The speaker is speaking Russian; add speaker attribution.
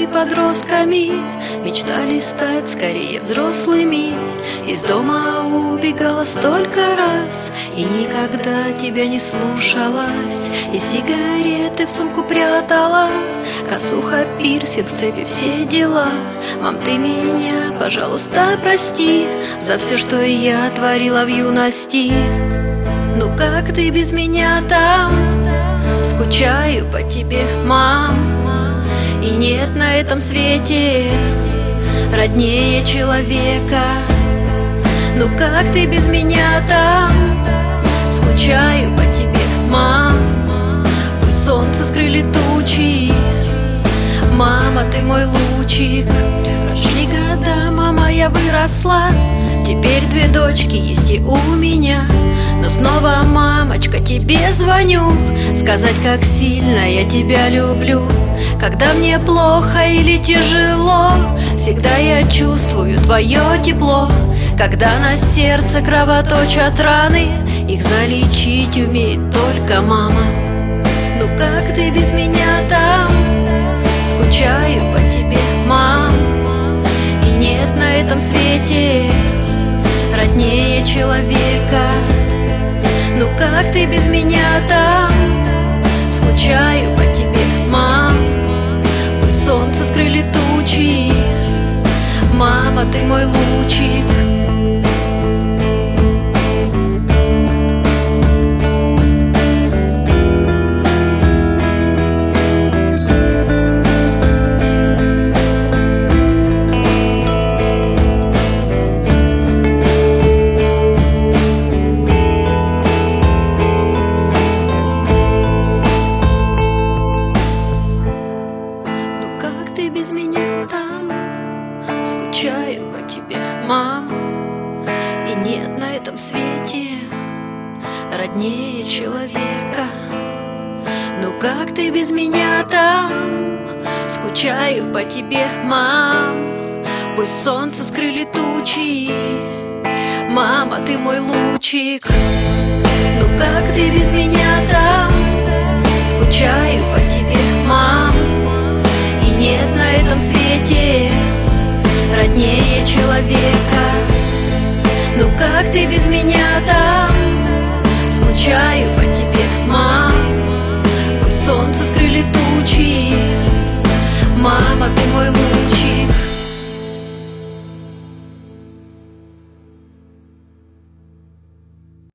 Speaker 1: подростками, мечтали стать скорее взрослыми. Из дома убегала столько раз и никогда тебя не слушалась. И сигареты в сумку прятала, косуха, пирсинг, цепи, все дела. Мам, ты меня, пожалуйста, прости за все, что я творила в юности. Ну как ты без меня там? Скучаю по тебе, мам. И нет на этом свете роднее человека. Ну как ты без меня там? Скучаю по тебе, мам. Пусть солнце скрыли тучи, мама, ты мой лучик. Прошли года, мама, я выросла. Теперь две дочки есть и у меня. Но снова, мамочка, тебе звоню, сказать, как сильно я тебя люблю. Когда мне плохо или тяжело, всегда я чувствую твое тепло. Когда на сердце кровоточат раны, их залечить умеет только мама. Ну как ты без меня там? Скучаю по тебе, мам. И нет на этом свете роднее человека. Ну как ты без меня там? Скучаю по тебе, мам. Пусть солнце скрыли тучи, мама, ты мой лучик. Без меня там, скучаю по тебе, мам. И нет на этом свете роднее человека. Ну как ты без меня там? Скучаю по тебе, мам. Пусть солнце скрыли тучи, мама, ты мой лучик. Ну как ты без меня там? Скучаю по тебе, мам. Нет на этом свете